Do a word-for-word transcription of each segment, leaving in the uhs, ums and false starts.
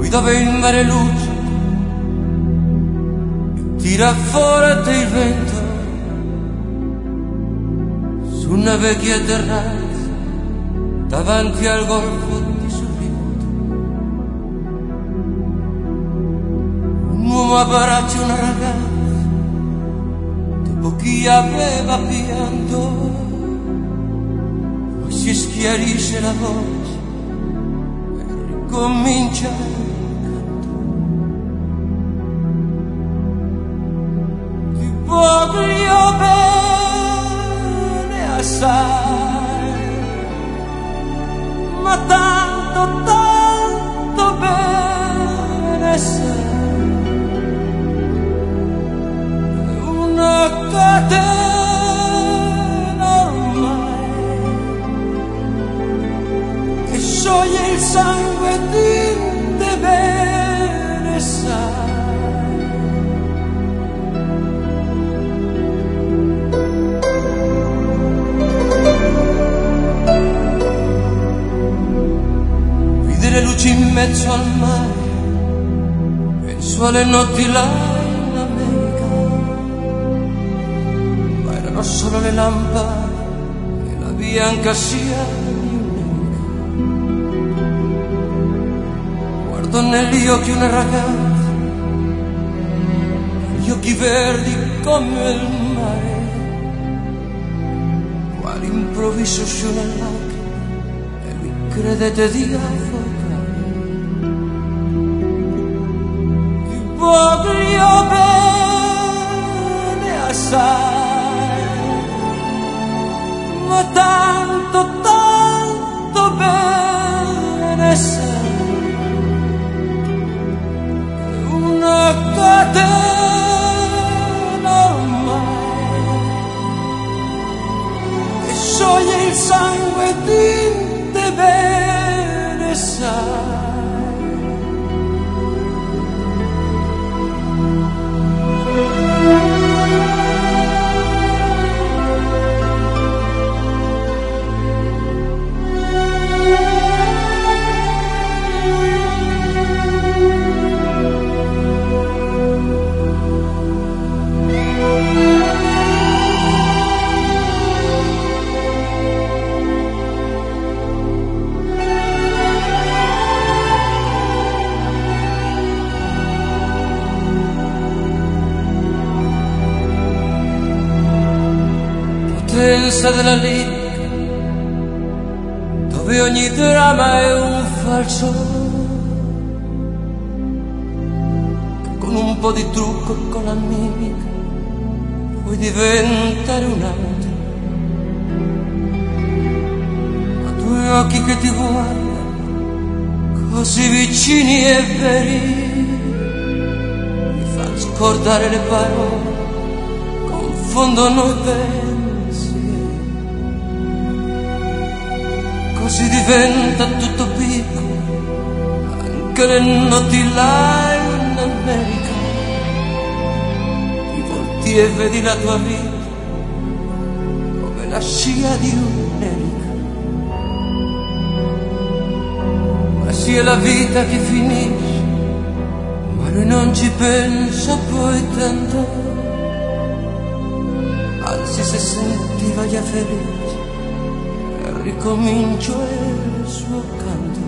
dove il mare luce tira fuori il vento su una vecchia terrazza davanti al golfo di Sorrento. Un uomo abbraccia una ragazza dopo chi aveva pianto, poi si schiarisce la voce e ricomincia. Voglio bene assai, ma tanto, tanto bene sai, una catena ormai che scioglie il sangue di te bene sai. Le luci in mezzo al mare, penso alle notti là in America, ma erano solo le lampade e la bianca scia di un'amica. Guardo negli occhi una ragazza, gli occhi verdi come il mare, quale improvviso scioglie lacrime e vi credete di affogare. Voglio bene assai, ma tanto, tanto bene sai, una catena ormai che scioglie il sangue di te bene sai. Potenza della lirica, dove ogni dramma è un falso, che con un po' di trucco e con la mimica puoi diventare un altro. Ma due occhi che ti guardano così vicini e veri mi fanno scordare le parole, confondono i pensieri. Così diventa tutto piccolo, anche le notti là in America. Ti volti e vedi la tua vita come la scia di un'elica. Ma sì, è la vita che finisce, ma lui non ci pensa poi tanto. Anzi, se sentiva già felice, ricomincio il suo canto.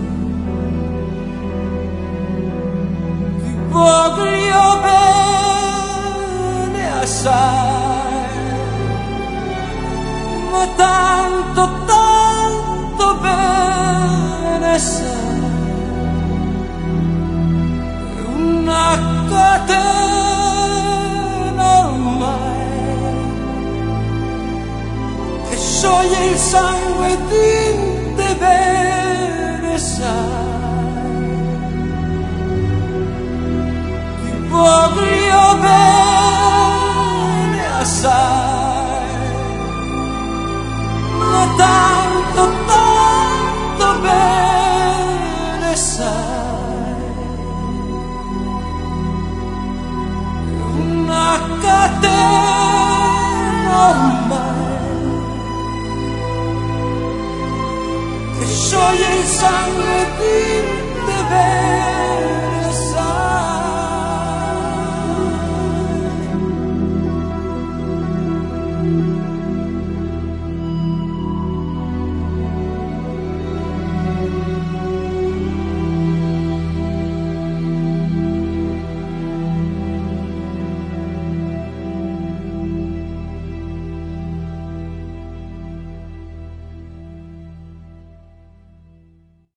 Ti voglio bene assai, ma tanto